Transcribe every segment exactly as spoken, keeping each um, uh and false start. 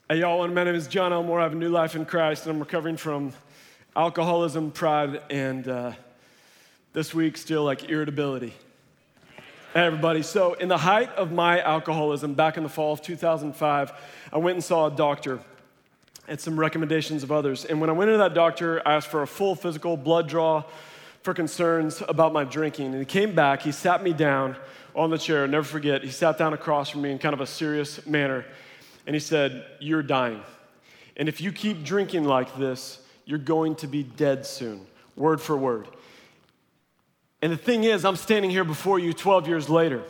Hey, y'all, my name is John Elmore. I have a new life in Christ, and I'm recovering from alcoholism, pride, and uh, this week, still like irritability. Hey, everybody. So in the height of my alcoholism, back in the fall of two thousand five, I went and saw a doctor and some recommendations of others. And when I went into that doctor, I asked for a full physical blood draw for concerns about my drinking. And he came back, he sat me down on the chair, never forget, he sat down across from me in kind of a serious manner. And he said, "You're dying. And if you keep drinking like this, you're going to be dead soon," word for word. And the thing is, I'm standing here before you twelve years later.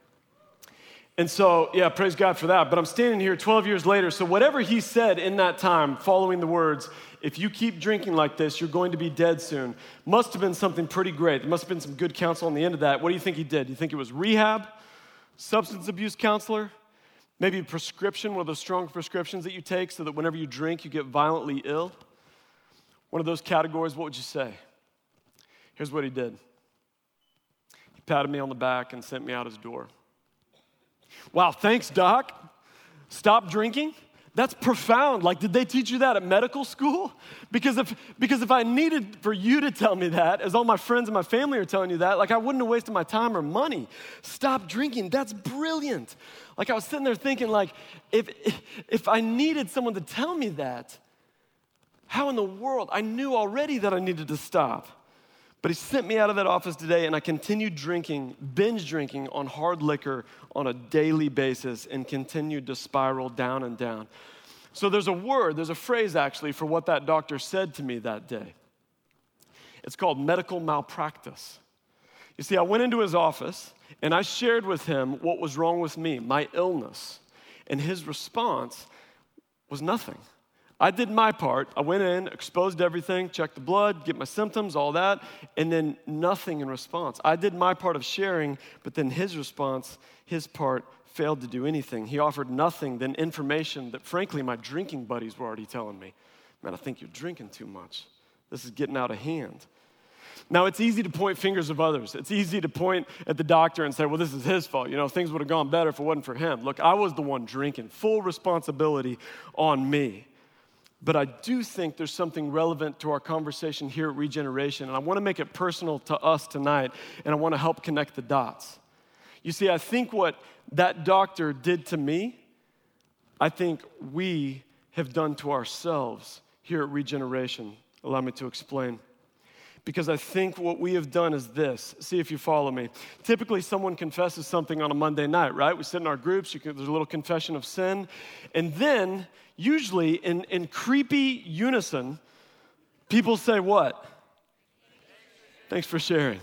And so, yeah, praise God for that. But I'm standing here twelve years later. So whatever he said in that time, following the words, "If you keep drinking like this, you're going to be dead soon," must have been something pretty great. There must have been some good counsel on the end of that. What do you think he did? Do you think it was rehab? Substance abuse counselor? Maybe a prescription, one of those strong prescriptions that you take so that whenever you drink, you get violently ill? One of those categories, what would you say? Here's what he did. He patted me on the back and sent me out his door. Wow, thanks, doc. Stop drinking? That's profound. Like, did they teach you that at medical school? Because if because if I needed for you to tell me that, as all my friends and my family are telling you that, like I wouldn't have wasted my time or money. Stop drinking. That's brilliant. Like I was sitting there thinking, like, if if I needed someone to tell me that, how in the world? I knew already that I needed to stop. But he sent me out of that office today, and I continued drinking, binge drinking on hard liquor on a daily basis and continued to spiral down and down. So there's a word, there's a phrase actually for what that doctor said to me that day. It's called medical malpractice. You see, I went into his office, and I shared with him what was wrong with me, my illness. And his response was nothing. I did my part. I went in, exposed everything, checked the blood, get my symptoms, all that, and then nothing in response. I did my part of sharing, but then his response, his part, failed to do anything. He offered nothing than information that, frankly, my drinking buddies were already telling me. "Man, I think you're drinking too much. This is getting out of hand." Now, it's easy to point fingers of others. It's easy to point at the doctor and say, well, this is his fault. You know, things would have gone better if it wasn't for him. Look, I was the one drinking. Full responsibility on me. But I do think there's something relevant to our conversation here at Regeneration, and I want to make it personal to us tonight, and I want to help connect the dots. You see, I think what that doctor did to me, I think we have done to ourselves here at Regeneration. Allow me to explain. Because I think what we have done is this. See if you follow me. Typically, someone confesses something on a Monday night, right? We sit in our groups, you can, there's a little confession of sin. And then, usually, in, in creepy unison, people say what? Thanks for sharing.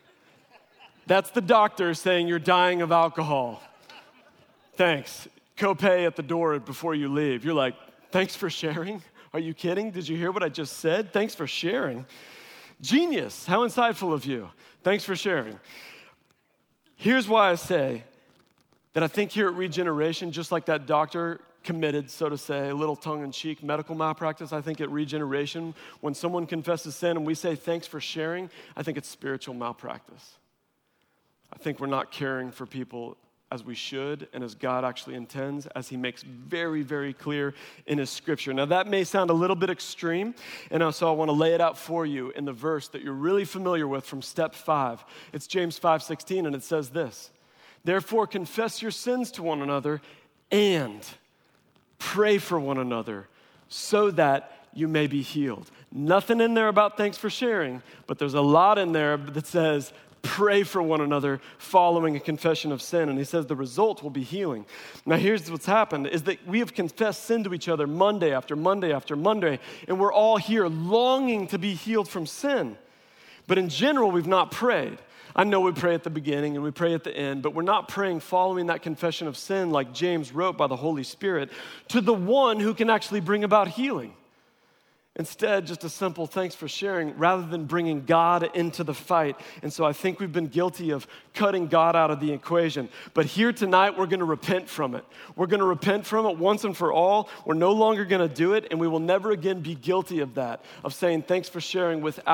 That's the doctor saying you're dying of alcohol. Thanks. Copay at the door before you leave. You're like, thanks for sharing? Are you kidding? Did you hear what I just said? Thanks for sharing. Genius. How insightful of you. Thanks for sharing. Here's why I say that I think here at Regeneration, just like that doctor committed, so to say, a little tongue-in-cheek medical malpractice, I think at Regeneration, when someone confesses sin and we say thanks for sharing, I think it's spiritual malpractice. I think we're not caring for people as we should and as God actually intends, as he makes very, very clear in his scripture. Now that may sound a little bit extreme, and so I want to lay it out for you in the verse that you're really familiar with from step five. It's James five sixteen, and it says this: "Therefore confess your sins to one another and pray for one another so that you may be healed." Nothing in there about thanks for sharing, but there's a lot in there that says pray for one another following a confession of sin. And he says the result will be healing. Now here's what's happened is that we have confessed sin to each other Monday after Monday after Monday, and we're all here longing to be healed from sin. But in general, we've not prayed. I know we pray at the beginning and we pray at the end, but we're not praying following that confession of sin like James wrote by the Holy Spirit to the one who can actually bring about healing. Instead, just a simple thanks for sharing rather than bringing God into the fight. And so I think we've been guilty of cutting God out of the equation. But here tonight, we're going to repent from it. We're going to repent from it once and for all. We're no longer going to do it, and we will never again be guilty of that, of saying thanks for sharing without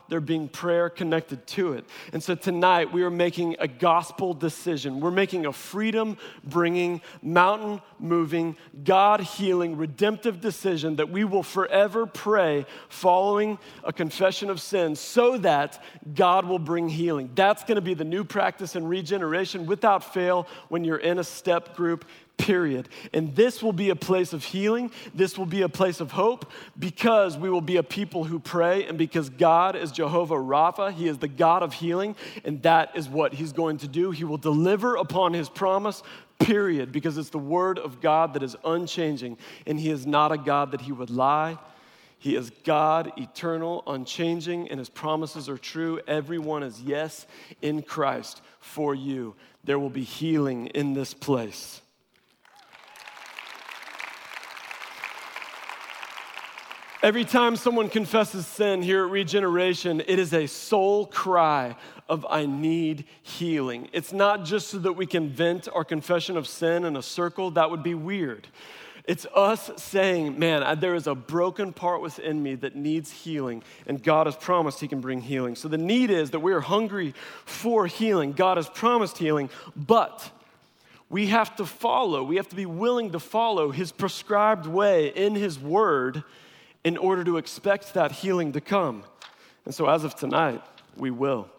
there being prayer connected to it. And so tonight we are making a gospel decision. We're making a freedom-bringing, mountain-moving, God-healing, redemptive decision that we will forever pray following a confession of sin so that God will bring healing. That's going to be the new practice in regeneration without fail when you're in a step group, period. And this will be a place of healing. This will be a place of hope because we will be a people who pray and because God is Jehovah Rapha. He is the God of healing, and that is what he's going to do. He will deliver upon his promise, period, because it's the word of God that is unchanging, and he is not a God that he would lie. He is God, eternal, unchanging, and his promises are true. Everyone is yes in Christ for you. There will be healing in this place. Every time someone confesses sin here at Regeneration, it is a soul cry of I need healing. It's not just so that we can vent our confession of sin in a circle. That would be weird. It's us saying, man, there is a broken part within me that needs healing, and God has promised he can bring healing. So the need is that we are hungry for healing. God has promised healing, but we have to follow. We have to be willing to follow his prescribed way in his word in order to expect that healing to come. And so as of tonight, we will.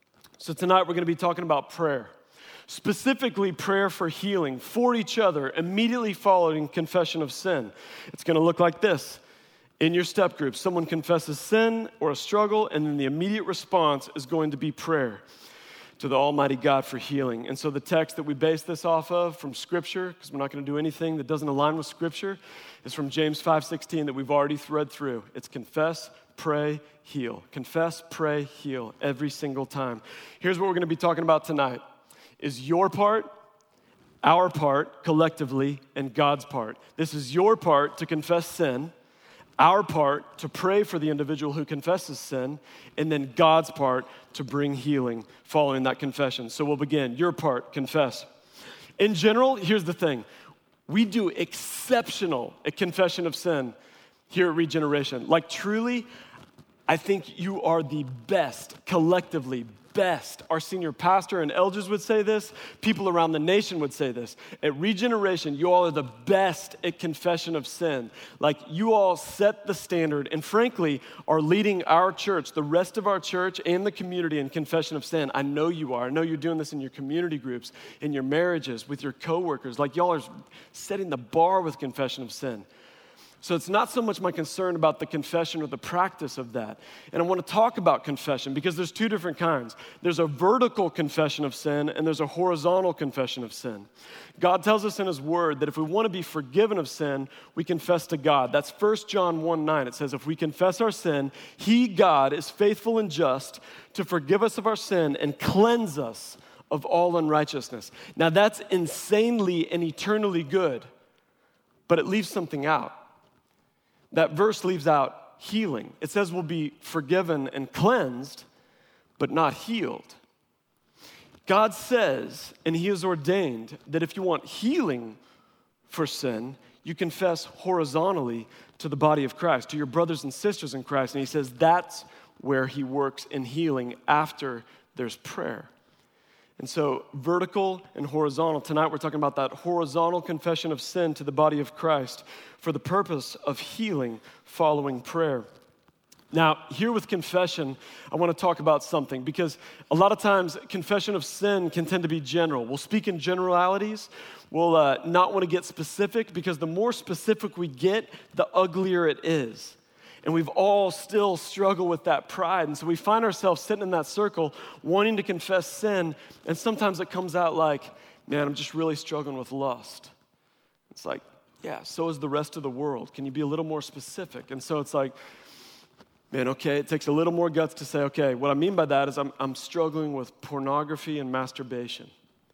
So tonight we're going to be talking about prayer, specifically prayer for healing for each other immediately following confession of sin. It's going to look like this. In your step group, someone confesses sin or a struggle, and then the immediate response is going to be prayer to the Almighty God for healing. And so the text that we base this off of from Scripture, because we're not going to do anything that doesn't align with Scripture, is from James five sixteen that we've already read through. It's confess, pray, heal. Confess, pray, heal every single time. Here's what we're going to be talking about tonight, is your part, our part, collectively, and God's part. This is your part to confess sin, our part to pray for the individual who confesses sin, and then God's part to bring healing following that confession. So we'll begin. Your part, confess. In general, here's the thing. We do exceptional at confession of sin here at Regeneration. Like truly, I think you are the best, collectively best. Our senior pastor and elders would say this. People around the nation would say this. At Regeneration, you all are the best at confession of sin. Like you all set the standard and frankly are leading our church, the rest of our church and the community in confession of sin. I know you are. I know you're doing this in your community groups, in your marriages, with your coworkers. Like y'all are setting the bar with confession of sin. So it's not so much my concern about the confession or the practice of that. And I want to talk about confession because there's two different kinds. There's a vertical confession of sin and there's a horizontal confession of sin. God tells us in his word that if we want to be forgiven of sin, we confess to God. That's First John one nine. It says, if we confess our sin, he, God, is faithful and just to forgive us of our sin and cleanse us of all unrighteousness. Now that's insanely and eternally good, but it leaves something out. That verse leaves out healing. It says we'll be forgiven and cleansed, but not healed. God says, and he has ordained, that if you want healing for sin, you confess horizontally to the body of Christ, to your brothers and sisters in Christ. And he says that's where he works in healing after there's prayer. And so vertical and horizontal. Tonight we're talking about that horizontal confession of sin to the body of Christ for the purpose of healing following prayer. Now, here with confession, I want to talk about something because a lot of times confession of sin can tend to be general. We'll speak in generalities. We'll uh, not want to get specific because the more specific we get, the uglier it is. And we've all still struggled with that pride. And so we find ourselves sitting in that circle wanting to confess sin. And sometimes it comes out like, man, I'm just really struggling with lust. It's like, yeah, so is the rest of the world. Can you be a little more specific? And so it's like, man, okay, it takes a little more guts to say, okay, what I mean by that is I'm, I'm struggling with pornography and masturbation.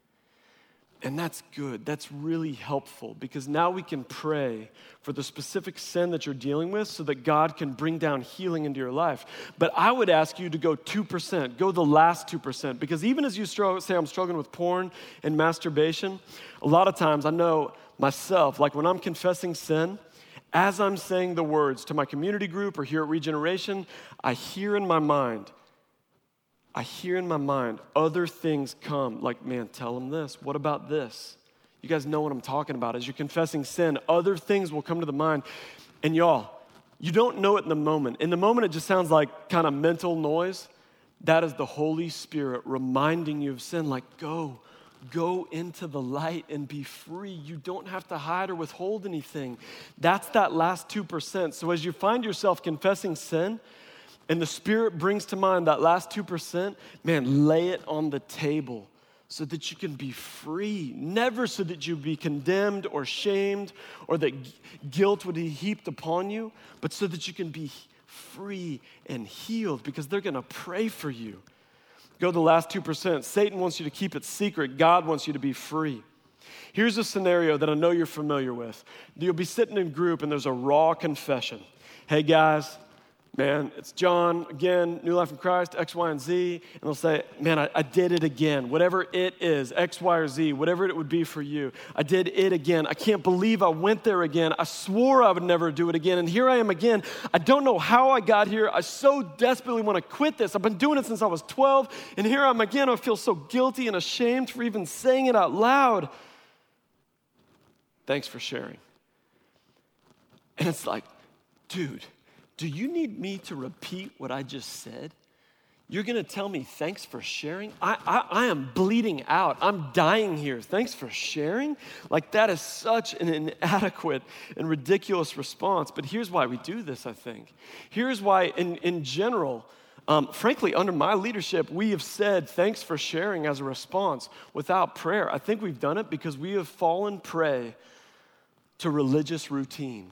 And that's good. That's really helpful because now we can pray for the specific sin that you're dealing with so that God can bring down healing into your life. But I would ask you to go two percent, go the last two percent, because even as you struggle, say I'm struggling with porn and masturbation, a lot of times I know myself, like when I'm confessing sin, As I'm saying the words to my community group or here at Regeneration, I hear in my mind, I hear in my mind other things come, like, man, tell them this. What about this? You guys know what I'm talking about. As you're confessing sin, other things will come to the mind. And y'all, you don't know it in the moment. In the moment, it just sounds like kind of mental noise. That is the Holy Spirit reminding you of sin, like, go, go into the light and be free. You don't have to hide or withhold anything. That's that last two percent. So as you find yourself confessing sin, and the Spirit brings to mind that last two percent, man, lay it on the table so that you can be free. Never so that you be condemned or shamed or that guilt would be heaped upon you, but so that you can be free and healed because they're gonna pray for you. Go to the last two percent. Satan wants you to keep it secret. God wants you to be free. Here's a scenario that I know you're familiar with. You'll be sitting in a group and there's a raw confession. Hey guys, man, it's John, again, New Life in Christ, X, Y, and Z. And they'll say, man, I, I did it again. Whatever it is, X, Y, or Z, whatever it would be for you. I did it again. I can't believe I went there again. I swore I would never do it again. And here I am again. I don't know how I got here. I so desperately want to quit this. I've been doing it since I was twelve. And here I am again. I feel so guilty and ashamed for even saying it out loud. Thanks for sharing. And it's like, dude, do you need me to repeat what I just said? You're gonna tell me thanks for sharing? I, I, I am bleeding out. I'm dying here. Thanks for sharing? Like, that is such an inadequate and ridiculous response. But here's why we do this, I think. Here's why, in, in general, um, frankly, under my leadership, we have said thanks for sharing as a response without prayer. I think we've done it because we have fallen prey to religious routine.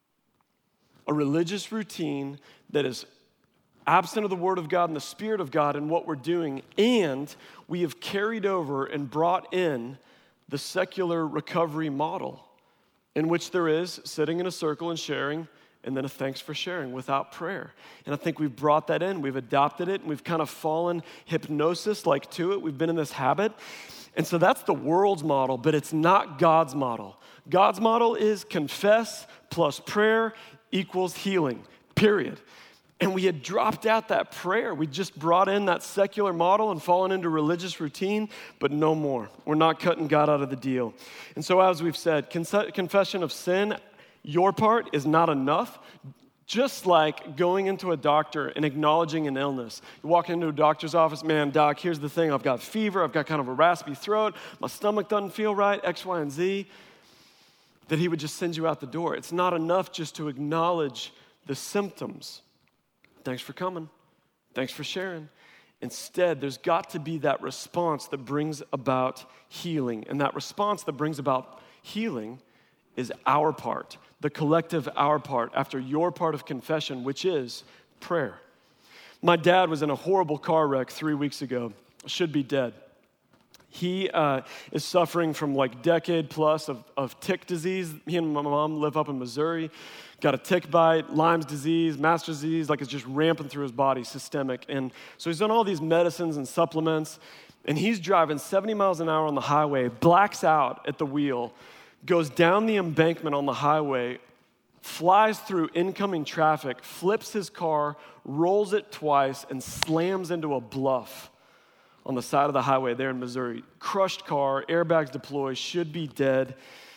A religious routine that is absent of the Word of God and the Spirit of God in what we're doing, and we have carried over and brought in the secular recovery model in which there is sitting in a circle and sharing and then a thanks for sharing without prayer. And I think we've brought that in, we've adopted it, and we've kind of fallen hypnosis-like to it. We've been in this habit. And so that's the world's model, but it's not God's model. God's model is confess plus prayer equals healing, period. And we had dropped out that prayer. We just brought in that secular model and fallen into religious routine, but no more. We're not cutting God out of the deal. And so as we've said, confession of sin, your part is not enough. Just like going into a doctor and acknowledging an illness. You walk into a doctor's office, man, doc, here's the thing. I've got fever. I've got kind of a raspy throat. My stomach doesn't feel right, X, Y, and Z. That he would just send you out the door. It's not enough just to acknowledge the symptoms. Thanks for coming. Thanks for sharing. Instead, there's got to be that response that brings about healing. And that response that brings about healing is our part, the collective our part, after your part of confession, which is prayer. My dad was in a horrible car wreck three weeks ago. Should be dead. He uh, is suffering from like decade plus of, of tick disease. He and my mom live up in Missouri. Got a tick bite, Lyme's disease, Master's disease, like it's just rampant through his body, systemic. And so he's on all these medicines and supplements, and he's driving seventy miles an hour on the highway, blacks out at the wheel, goes down the embankment on the highway, flies through incoming traffic, flips his car, rolls it twice, and slams into a bluff on the side of the highway there in Missouri. Crushed car, airbags deployed, should be dead.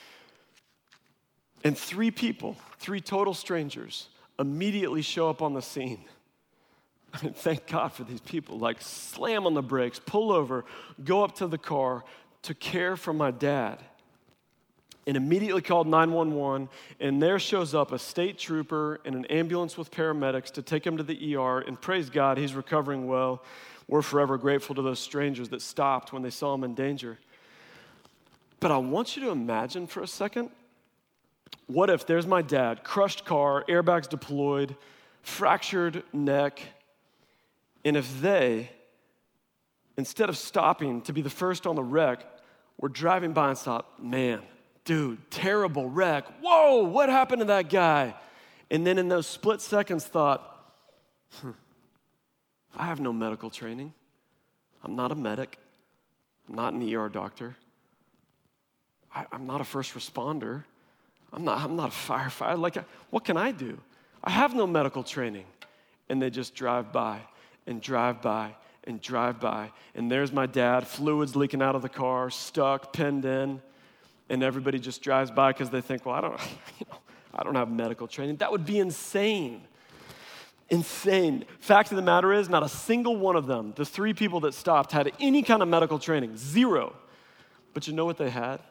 And three people, three total strangers, immediately show up on the scene. I mean, thank God for these people. Like, slam on the brakes, pull over, go up to the car to care for my dad. And immediately called nine one one, and there shows up a state trooper and an ambulance with paramedics to take him to the E R, and praise God, he's recovering well. We're forever grateful to those strangers that stopped when they saw him in danger. But I want you to imagine for a second, what if there's my dad, crushed car, airbags deployed, fractured neck, and if they, instead of stopping to be the first on the wreck, were driving by and thought, man, dude, terrible wreck. Whoa, what happened to that guy? And then in those split seconds thought, hmm, I have no medical training. I'm not a medic. I'm not an E R doctor. I, I'm not a first responder. I'm not, I'm not a firefighter. Like, what can I do? I have no medical training. And they just drive by and drive by and drive by. And there's my dad, fluids leaking out of the car, stuck, pinned in. And everybody just drives by because they think, well, I don't, you know, I don't have medical training. That would be insane. Insane. Fact of the matter is, not a single one of them, the three people that stopped, had any kind of medical training. Zero. But you know what they had?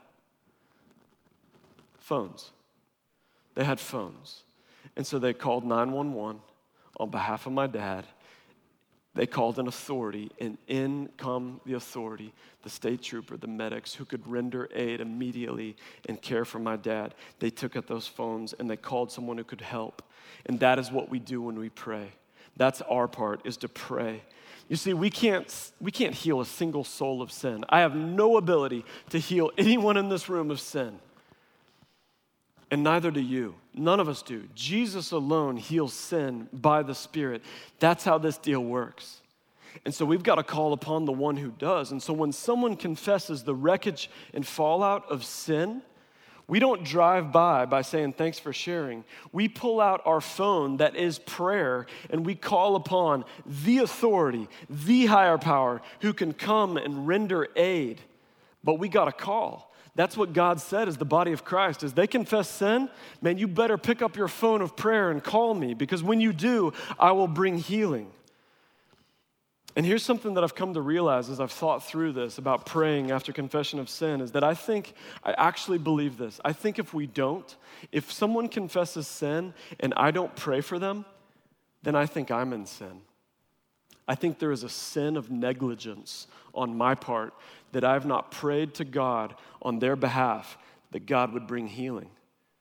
Phones. They had phones. And so they called nine one one on behalf of my dad. They called an authority, and in come the authority, the state trooper, the medics who could render aid immediately and care for my dad. They took out those phones and they called someone who could help. And that is what we do when we pray. That's our part, is to pray. You see, we can't, we can't heal a single soul of sin. I have no ability to heal anyone in this room of sin. And neither do you. None of us do. Jesus alone heals sin by the Spirit. That's how this deal works. And so we've got to call upon the one who does. And so when someone confesses the wreckage and fallout of sin, we don't drive by by saying, thanks for sharing. We pull out our phone that is prayer, and we call upon the authority, the higher power, who can come and render aid. But we got to call. That's what God said as the body of Christ, is they confess sin, man, you better pick up your phone of prayer and call me, because when you do, I will bring healing. And here's something that I've come to realize as I've thought through this about praying after confession of sin, is that I think, I actually believe this. I think if we don't, if someone confesses sin and I don't pray for them, then I think I'm in sin. I think there is a sin of negligence on my part that I've not prayed to God on their behalf that God would bring healing.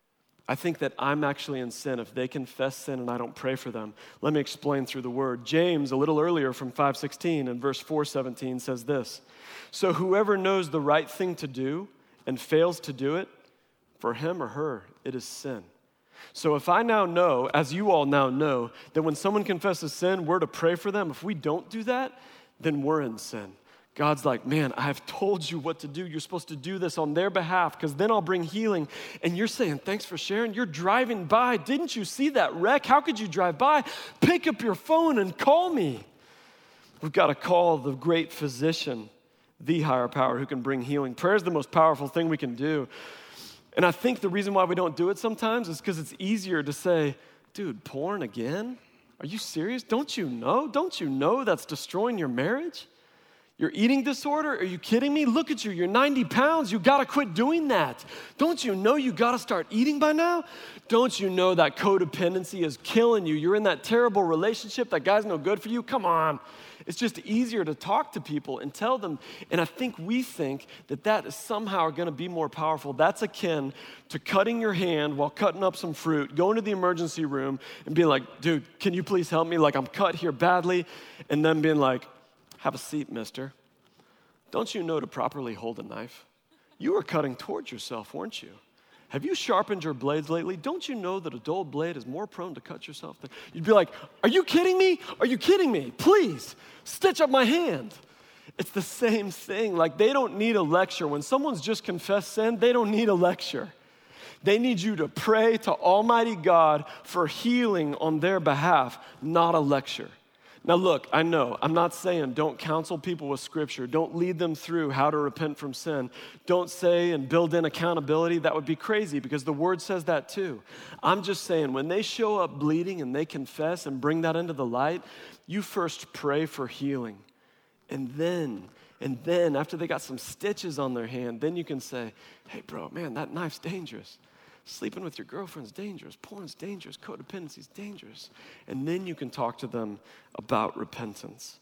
I think that I'm actually in sin if they confess sin and I don't pray for them. Let me explain through the word. James, a little earlier from five sixteen and verse four seventeen says this, so whoever knows the right thing to do and fails to do it, for him or her, it is sin. So if I now know, as you all now know, that when someone confesses sin, we're to pray for them. If we don't do that, then we're in sin. God's like, man, I've told you what to do. You're supposed to do this on their behalf, because then I'll bring healing. And you're saying, thanks for sharing. You're driving by. Didn't you see that wreck? How could you drive by? Pick up your phone and call me. We've got to call the great physician, the higher power who can bring healing. Prayer is the most powerful thing we can do. And I think the reason why we don't do it sometimes is because it's easier to say, dude, porn again? Are you serious? Don't you know? Don't you know that's destroying your marriage? Your eating disorder? Are you kidding me? Look at you. You're ninety pounds. You got to quit doing that. Don't you know you got to start eating by now? Don't you know that codependency is killing you? You're in that terrible relationship. That guy's no good for you. Come on. It's just easier to talk to people and tell them. And I think we think that that is somehow going to be more powerful. That's akin to cutting your hand while cutting up some fruit, going to the emergency room and being like, dude, can you please help me? Like, I'm cut here badly. And then being like, have a seat, mister. Don't you know to properly hold a knife? You were cutting towards yourself, weren't you? Have you sharpened your blades lately? Don't you know that a dull blade is more prone to cut yourself than... You'd be like, are you kidding me? Are you kidding me? Please, stitch up my hand. It's the same thing. Like, they don't need a lecture. When someone's just confessed sin, they don't need a lecture. They need you to pray to Almighty God for healing on their behalf, not a lecture. Now look, I know, I'm not saying don't counsel people with Scripture. Don't lead them through how to repent from sin. Don't say and build in accountability. That would be crazy, because the Word says that too. I'm just saying, when they show up bleeding and they confess and bring that into the light, you first pray for healing. And then, and then after they got some stitches on their hand, then you can say, hey bro, man, that knife's dangerous. Sleeping with your girlfriend's dangerous. Porn's dangerous. Codependency's dangerous. And then you can talk to them about repentance.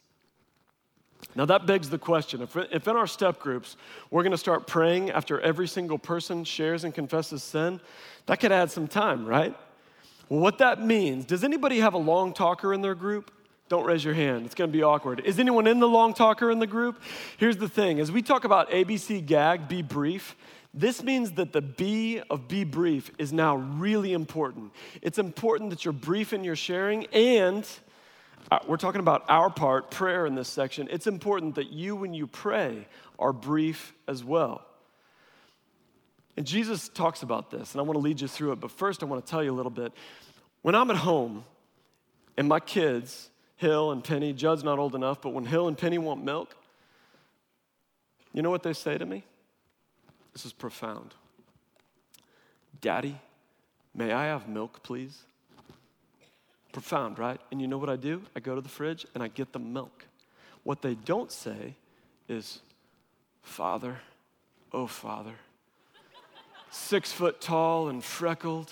Now that begs the question, if, if in our step groups, we're going to start praying after every single person shares and confesses sin, that could add some time, right? Well, what that means, does anybody have a long talker in their group? Don't raise your hand. It's going to be awkward. Is anyone in the long talker in the group? Here's the thing. As we talk about A B C gag, be brief, this means that the B of be brief is now really important. It's important that you're brief in your sharing, and uh, we're talking about our part, prayer in this section. It's important that you, when you pray, are brief as well. And Jesus talks about this, and I want to lead you through it. But first, I want to tell you a little bit. When I'm at home, and my kids, Hill and Penny, Judd's not old enough, but when Hill and Penny want milk, you know what they say to me? This is profound. Daddy, may I have milk, please? Profound, right? And you know what I do? I go to the fridge and I get them milk. What they don't say is, Father, oh Father, six foot tall and freckled,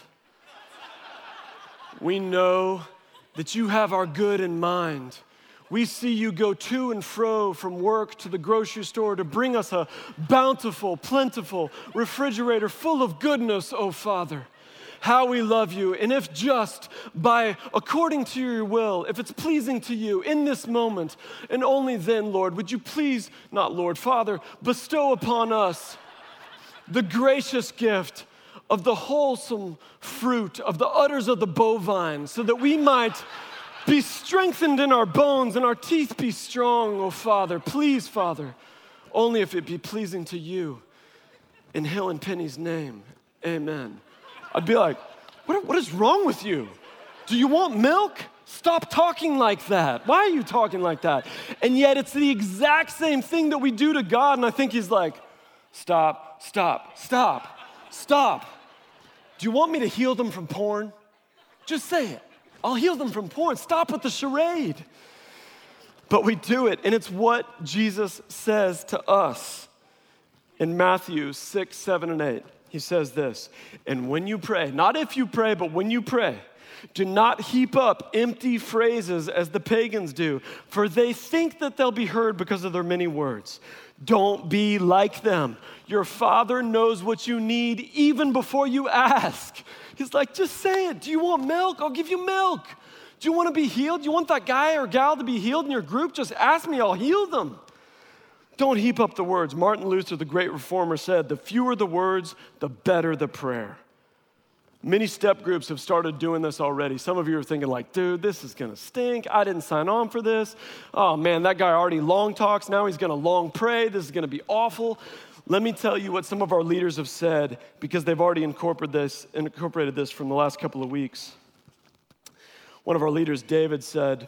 we know that you have our good in mind. We see you go to and fro from work to the grocery store to bring us a bountiful, plentiful refrigerator full of goodness, oh Father. How we love you. And if just by according to your will, if it's pleasing to you in this moment, and only then, Lord, would you please, not Lord, Father, bestow upon us the gracious gift of the wholesome fruit of the udders of the bovine, so that we might be strengthened in our bones and our teeth be strong, oh Father. Please, Father, only if it be pleasing to you. In Hill and Penny's name, amen. I'd be like, what, what is wrong with you? Do you want milk? Stop talking like that. Why are you talking like that? And yet it's the exact same thing that we do to God, and I think he's like, stop, stop, stop, stop. Do you want me to heal them from porn? Just say it. I'll heal them from porn. Stop with the charade. But we do it, and it's what Jesus says to us in Matthew six, seven, and eight. He says this, and when you pray, not if you pray, but when you pray, do not heap up empty phrases as the pagans do, for they think that they'll be heard because of their many words. Don't be like them. Your Father knows what you need even before you ask. He's like, just say it. Do you want milk? I'll give you milk. Do you want to be healed? Do you want that guy or gal to be healed in your group? Just ask me, I'll heal them. Don't heap up the words. Martin Luther, the great reformer, said, the fewer the words, the better the prayer. Many step groups have started doing this already. Some of you are thinking like, dude, this is gonna stink. I didn't sign on for this. Oh man, that guy already long talks. Now he's gonna long pray. This is gonna be awful. Let me tell you what some of our leaders have said, because they've already incorporated this, incorporated this from the last couple of weeks. One of our leaders, David, said,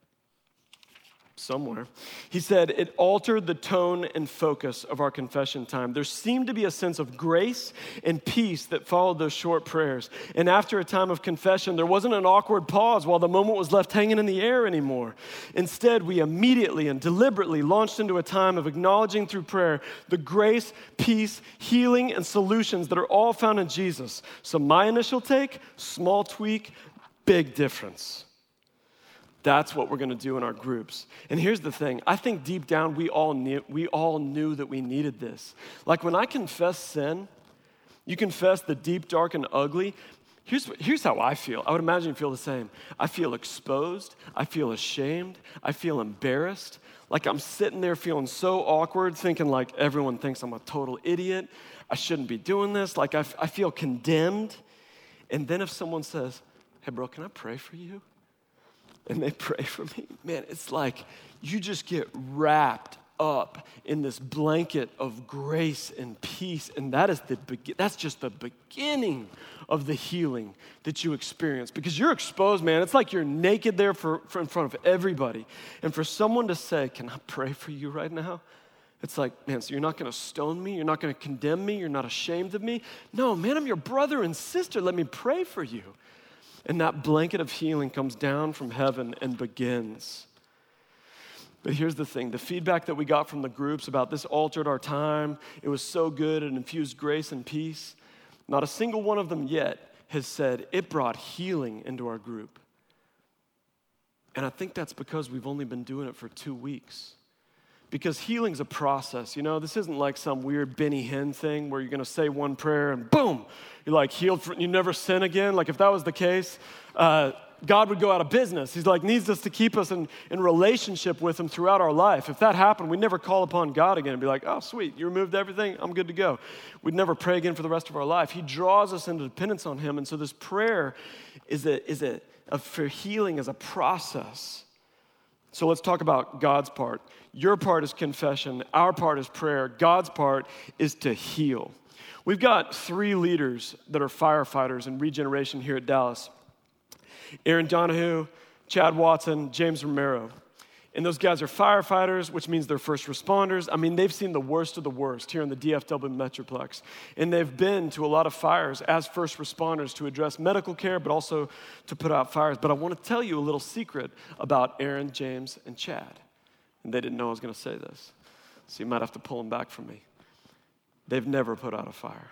somewhere. He said, it altered the tone and focus of our confession time. There seemed to be a sense of grace and peace that followed those short prayers. And after a time of confession, there wasn't an awkward pause while the moment was left hanging in the air anymore. Instead, we immediately and deliberately launched into a time of acknowledging through prayer the grace, peace, healing, and solutions that are all found in Jesus. So my initial take, small tweak, big difference. That's what we're going to do in our groups. And here's the thing. I think deep down we all knew, we all knew that we needed this. Like when I confess sin, you confess the deep, dark, and ugly. Here's, here's how I feel. I would imagine you feel the same. I feel exposed. I feel ashamed. I feel embarrassed. Like I'm sitting there feeling so awkward, thinking like everyone thinks I'm a total idiot. I shouldn't be doing this. Like I, I feel condemned. And then if someone says, hey, bro, can I pray for you? And they pray for me, man, it's like you just get wrapped up in this blanket of grace and peace, and that is the be- that's just the beginning of the healing that you experience, because you're exposed, man. It's like you're naked there for, for in front of everybody, and for someone to say, can I pray for you right now? It's like, man, so you're not going to stone me? You're not going to condemn me? You're not ashamed of me? No, man, I'm your brother and sister. Let me pray for you. And that blanket of healing comes down from heaven and begins. But here's the thing. The feedback that we got from the groups about this altered our time, it was so good, it infused grace and peace. Not a single one of them yet has said, it brought healing into our group. And I think that's because we've only been doing it for two weeks. Because healing's a process, you know? This isn't like some weird Benny Hinn thing where you're gonna say one prayer and boom, you're like healed, for, you never sin again. Like if that was the case, uh, God would go out of business. He's like, needs us to keep us in, in relationship with him throughout our life. If that happened, we'd never call upon God again and be like, oh, sweet, you removed everything, I'm good to go. We'd never pray again for the rest of our life. He draws us into dependence on him, and so this prayer is a, is a, a for healing is a process. So let's talk about God's part. Your part is confession. Our part is prayer. God's part is to heal. We've got three leaders that are firefighters in regeneration here at Dallas. Aaron Donahue, Chad Watson, James Romero. And those guys are firefighters, which means they're first responders. I mean, they've seen the worst of the worst here in the D F W Metroplex. And they've been to a lot of fires as first responders to address medical care, but also to put out fires. But I want to tell you a little secret about Aaron, James, and Chad. And they didn't know I was going to say this, so you might have to pull them back from me. They've never put out a fire.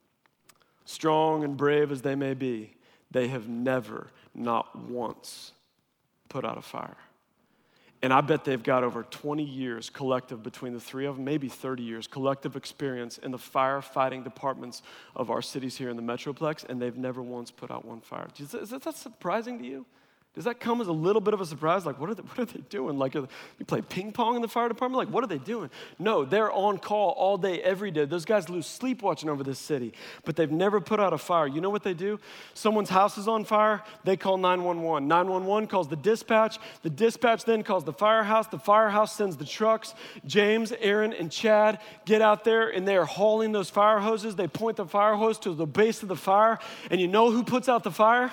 Strong and brave as they may be, they have never, not once, put out a fire. And I bet they've got over twenty years collective between the three of them, maybe thirty years collective experience in the firefighting departments of our cities here in the Metroplex, and they've never once put out one fire. Is that, is that surprising to you? Does that come as a little bit of a surprise? Like, what are they, what are they doing? Like, are, you play ping pong in the fire department? Like, what are they doing? No, they're on call all day, every day. Those guys lose sleep watching over this city, but they've never put out a fire. You know what they do? Someone's house is on fire, they call nine one one. nine one one calls the dispatch. The dispatch then calls the firehouse. The firehouse sends the trucks. James, Aaron, and Chad get out there, and they are hauling those fire hoses. They point the fire hose to the base of the fire, and you know who puts out the fire?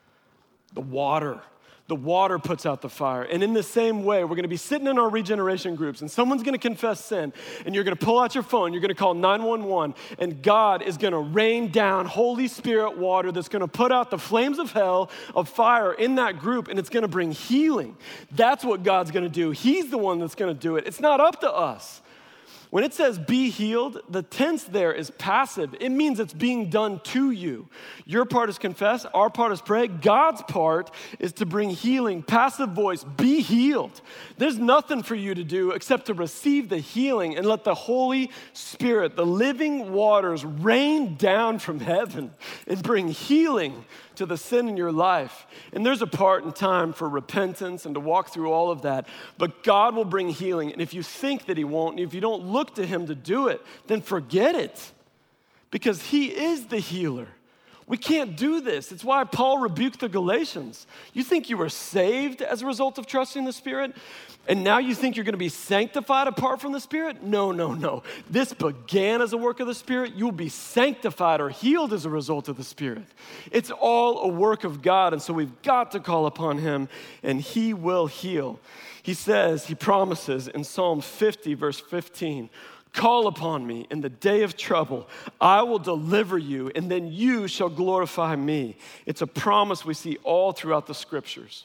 The water. The water puts out the fire. And in the same way, we're going to be sitting in our regeneration groups, and someone's going to confess sin, and you're going to pull out your phone, you're going to call nine one one, and God is going to rain down Holy Spirit water that's going to put out the flames of hell, of fire in that group, and it's going to bring healing. That's what God's going to do. He's the one that's going to do it. It's not up to us. When it says be healed, the tense there is passive. It means it's being done to you. Your part is confess, our part is pray. God's part is to bring healing. Passive voice, be healed. There's nothing for you to do except to receive the healing and let the Holy Spirit, the living waters, rain down from heaven and bring healing to the sin in your life. And there's a part in time for repentance and to walk through all of that. But God will bring healing. And if you think that he won't, and if you don't look to him to do it, then forget it. Because he is the healer. We can't do this. It's why Paul rebuked the Galatians. You think you were saved as a result of trusting the Spirit? And now you think you're going to be sanctified apart from the Spirit? No, no, no. This began as a work of the Spirit. You'll be sanctified or healed as a result of the Spirit. It's all a work of God, and so we've got to call upon him, and he will heal. He says, he promises in Psalm fifty, verse fifteen, call upon me in the day of trouble. I will deliver you, and then you shall glorify me. It's a promise we see all throughout the scriptures.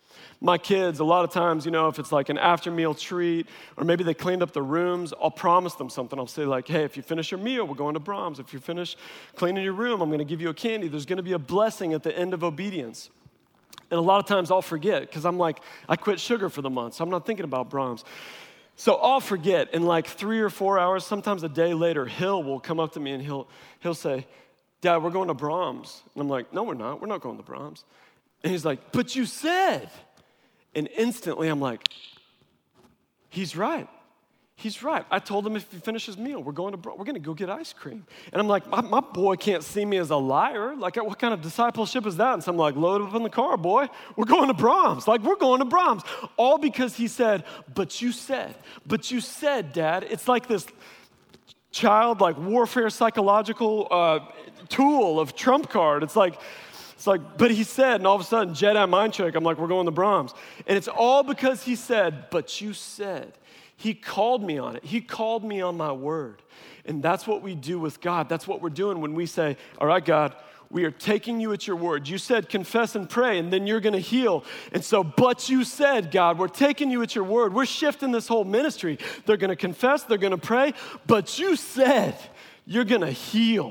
My kids, a lot of times, you know, if it's like an after meal treat, or maybe they cleaned up the rooms, I'll promise them something. I'll say like, hey, if you finish your meal, we're going to Brahms. If you finish cleaning your room, I'm going to give you a candy. There's going to be a blessing at the end of obedience. And a lot of times I'll forget because I'm like, I quit sugar for the month, so I'm not thinking about Brahms. So I'll forget, and like three or four hours, sometimes a day later, Hill will come up to me and he'll he'll say, Dad, we're going to Brahms. And I'm like, no, we're not. We're not going to Brahms. And he's like, but you said. And instantly I'm like, he's right. He's right. I told him if he finishes meal, we're going to we're going to go get ice cream. And I'm like, my, my boy can't see me as a liar. Like, what kind of discipleship is that? And so I'm like, load up in the car, boy. We're going to Brahms. Like, we're going to Brahms. All because he said, but you said, but you said, Dad. It's like this child, like warfare psychological uh, tool of trump card. It's like, It's like, but he said, and all of a sudden, Jedi mind trick, I'm like, we're going to Brahms. And it's all because he said, but you said. He called me on it. He called me on my word. And that's what we do with God. That's what we're doing when we say, all right, God, we are taking you at your word. You said confess and pray, and then you're going to heal. And so, but you said, God, we're taking you at your word. We're shifting this whole ministry. They're going to confess, they're going to pray, but you said you're going to heal.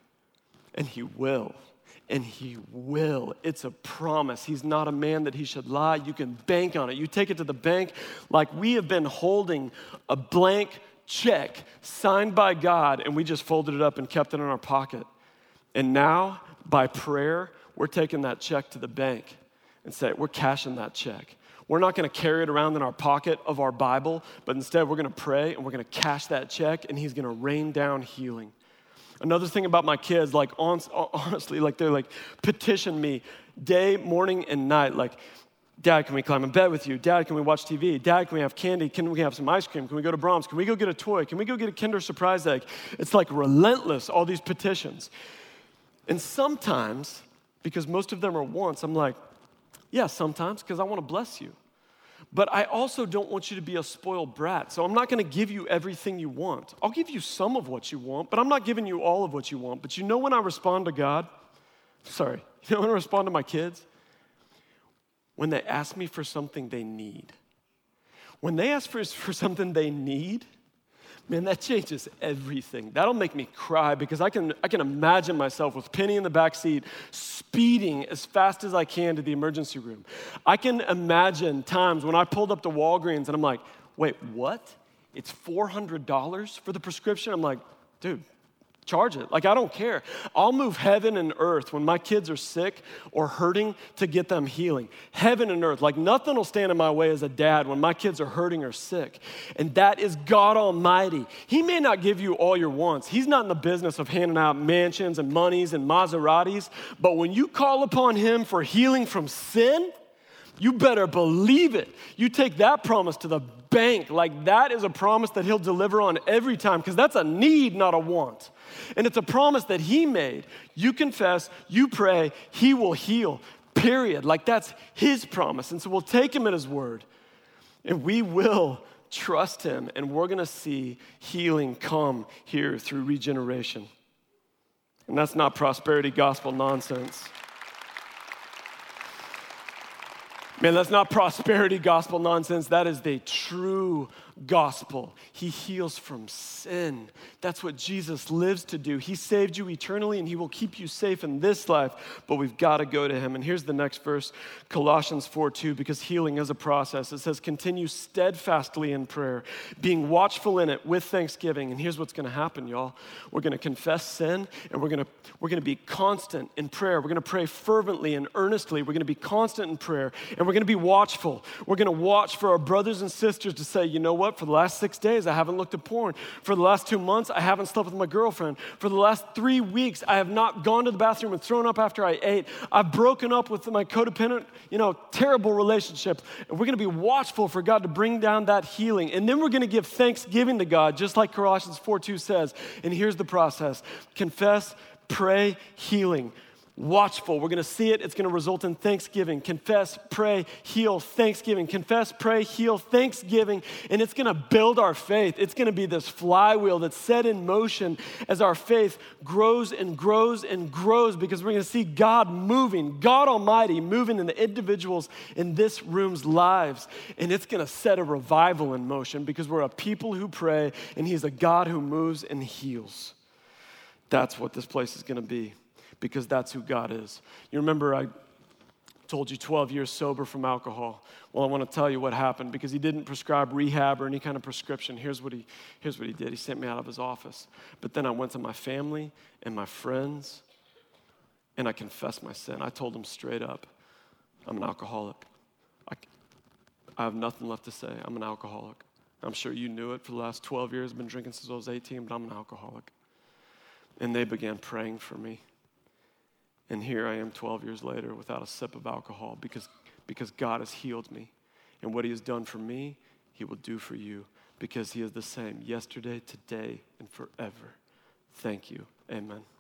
And he will. And he will. It's a promise. He's not a man that he should lie. You can bank on it. You take it to the bank like we have been holding a blank check signed by God, and we just folded it up and kept it in our pocket. And now, by prayer, we're taking that check to the bank and say, we're cashing that check. We're not going to carry it around in our pocket of our Bible, but instead we're going to pray, and we're going to cash that check, and he's going to rain down healing. Another thing about my kids, like honestly, like they're like petition me day, morning, and night. Like Dad, can we climb in bed with you? Dad, can we watch T V? Dad, can we have candy? Can we have some ice cream? Can we go to Brahms? Can we go get a toy? Can we go get a Kinder Surprise egg? It's like relentless, all these petitions. And sometimes, because most of them are wants, I'm like, yeah, sometimes, because I want to bless you. But I also don't want you to be a spoiled brat. So I'm not going to give you everything you want. I'll give you some of what you want, but I'm not giving you all of what you want. But you know when I respond to God? Sorry, you know when I respond to my kids? When they ask me for something they need. When they ask for, for something they need, man, that changes everything. That'll make me cry because I can, I can imagine myself with Penny in the back seat speeding as fast as I can to the emergency room. I can imagine times when I pulled up to Walgreens and I'm like, wait, what? It's four hundred dollars for the prescription? I'm like, dude, charge it. Like, I don't care. I'll move heaven and earth when my kids are sick or hurting to get them healing. Heaven and earth. Like, nothing will stand in my way as a dad when my kids are hurting or sick. And that is God Almighty. He may not give you all your wants. He's not in the business of handing out mansions and monies and Maseratis. But when you call upon him for healing from sin, you better believe it. You take that promise to the bank. Like, that is a promise that he'll deliver on every time, because that's a need, not a want. And it's a promise that he made. You confess, you pray, he will heal, period. Like, that's his promise. And so we'll take him at his word, and we will trust him, and we're going to see healing come here through regeneration. And that's not prosperity gospel nonsense. Man, that's not prosperity gospel nonsense. That is the true gospel. He heals from sin. That's what Jesus lives to do. He saved you eternally, and he will keep you safe in this life, but we've got to go to him. And here's the next verse, Colossians four two, because healing is a process. It says, continue steadfastly in prayer, being watchful in it with thanksgiving. And here's what's going to happen, y'all. We're going to confess sin, and we're going to we're going to be constant in prayer. We're going to pray fervently and earnestly. We're going to be constant in prayer, and we're going to be watchful. We're going to watch for our brothers and sisters to say, you know what? For the last six days, I haven't looked at porn. For the last two months, I haven't slept with my girlfriend. For the last three weeks, I have not gone to the bathroom and thrown up after I ate. I've broken up with my codependent, you know, terrible relationship. And we're going to be watchful for God to bring down that healing. And then we're going to give thanksgiving to God, just like Colossians four two says. And here's the process. Confess, pray, healing. Watchful. We're going to see it. It's going to result in thanksgiving. Confess, pray, heal, thanksgiving. Confess, pray, heal, thanksgiving. And it's going to build our faith. It's going to be this flywheel that's set in motion as our faith grows and grows and grows, because we're going to see God moving, God Almighty moving in the individuals in this room's lives. And it's going to set a revival in motion, because we're a people who pray, and he's a God who moves and heals. That's what this place is going to be, because that's who God is. You remember I told you twelve years sober from alcohol. Well, I want to tell you what happened, because he didn't prescribe rehab or any kind of prescription. Here's what he, here's what he did. He sent me out of his office. But then I went to my family and my friends, and I confessed my sin. I told them straight up, I'm an alcoholic. I, I have nothing left to say. I'm an alcoholic. I'm sure you knew it for the last twelve years. I've been drinking since I was eighteen, but I'm an alcoholic. And they began praying for me. And here I am twelve years later without a sip of alcohol, because, because God has healed me. And what he has done for me, he will do for you, because he is the same yesterday, today, and forever. Thank you. Amen.